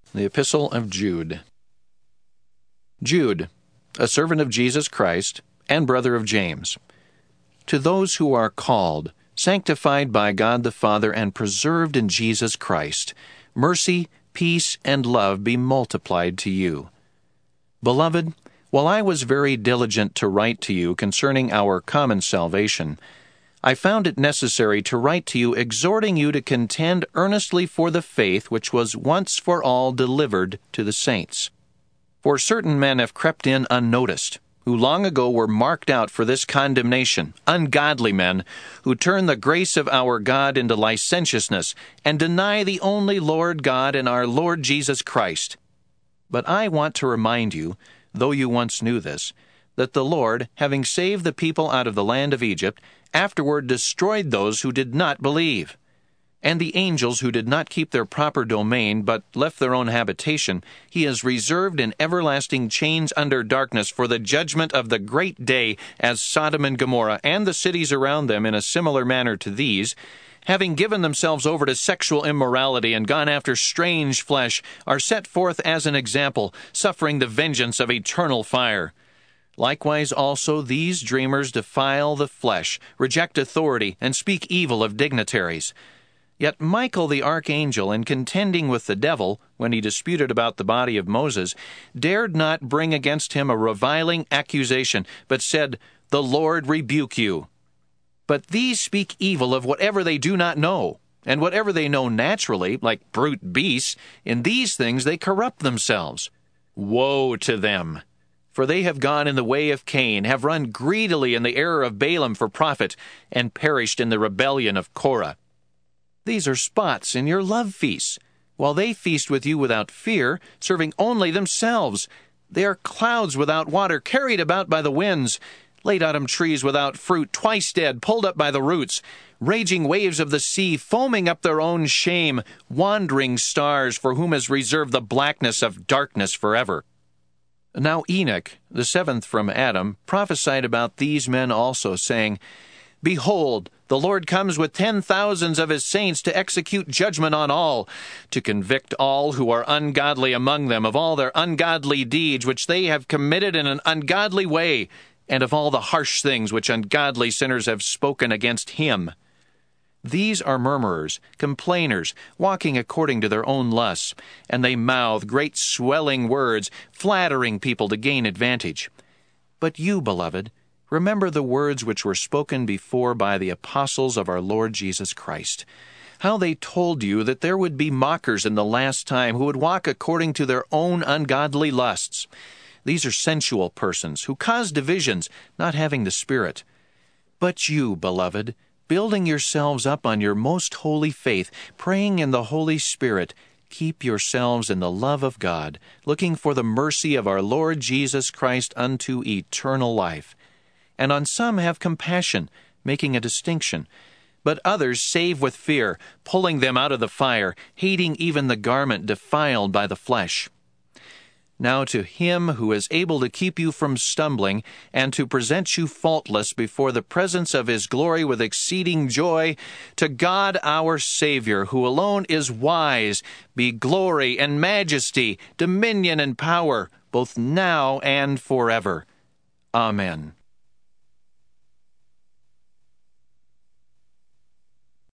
The Epistle of Jude. Jude, a servant of Jesus Christ, and brother of James. To those who are called, sanctified by God the Father, and preserved in Jesus Christ, mercy, peace, and love be multiplied to you. Beloved, while I was very diligent to write to you concerning our common salvation, I found it necessary to write to you exhorting you to contend earnestly for the faith which was once for all delivered to the saints. For certain men have crept in unnoticed, who long ago were marked out for this condemnation, ungodly men, who turn the grace of our God into licentiousness, and deny the only Lord God and our Lord Jesus Christ. But I want to remind you, though you once knew this, that the Lord, having saved the people out of the land of Egypt, afterward destroyed those who did not believe. And the angels who did not keep their proper domain, but left their own habitation, he has reserved in everlasting chains under darkness for the judgment of the great day, as Sodom and Gomorrah, and the cities around them in a similar manner to these, having given themselves over to sexual immorality and gone after strange flesh, are set forth as an example, suffering the vengeance of eternal fire. Likewise also these dreamers defile the flesh, reject authority, and speak evil of dignitaries. Yet Michael the archangel, in contending with the devil, when he disputed about the body of Moses, dared not bring against him a reviling accusation, but said, "The Lord rebuke you." But these speak evil of whatever they do not know, and whatever they know naturally, like brute beasts, in these things they corrupt themselves. Woe to them! For they have gone in the way of Cain, have run greedily in the error of Balaam for profit, and perished in the rebellion of Korah. These are spots in your love feasts, while they feast with you without fear, serving only themselves. They are clouds without water, carried about by the winds, late autumn trees without fruit, twice dead, pulled up by the roots, raging waves of the sea, foaming up their own shame, wandering stars, for whom is reserved the blackness of darkness forever. Now Enoch, the seventh from Adam, prophesied about these men also, saying, "Behold, the Lord comes with 10,000s of his saints to execute judgment on all, to convict all who are ungodly among them of all their ungodly deeds which they have committed in an ungodly way, and of all the harsh things which ungodly sinners have spoken against him. These are murmurers, complainers, walking according to their own lusts, and they mouth great swelling words, flattering people to gain advantage. But you, beloved, remember the words which were spoken before by the apostles of our Lord Jesus Christ, how they told you that there would be mockers in the last time who would walk according to their own ungodly lusts. These are sensual persons who cause divisions, not having the Spirit. But you, beloved, building yourselves up on your most holy faith, praying in the Holy Spirit, keep yourselves in the love of God, looking for the mercy of our Lord Jesus Christ unto eternal life. And on some have compassion, making a distinction, but others save with fear, pulling them out of the fire, hating even the garment defiled by the flesh. Now to him who is able to keep you from stumbling, and to present you faultless before the presence of his glory with exceeding joy, to God our Savior, who alone is wise, be glory and majesty, dominion and power, both now and forever. Amen.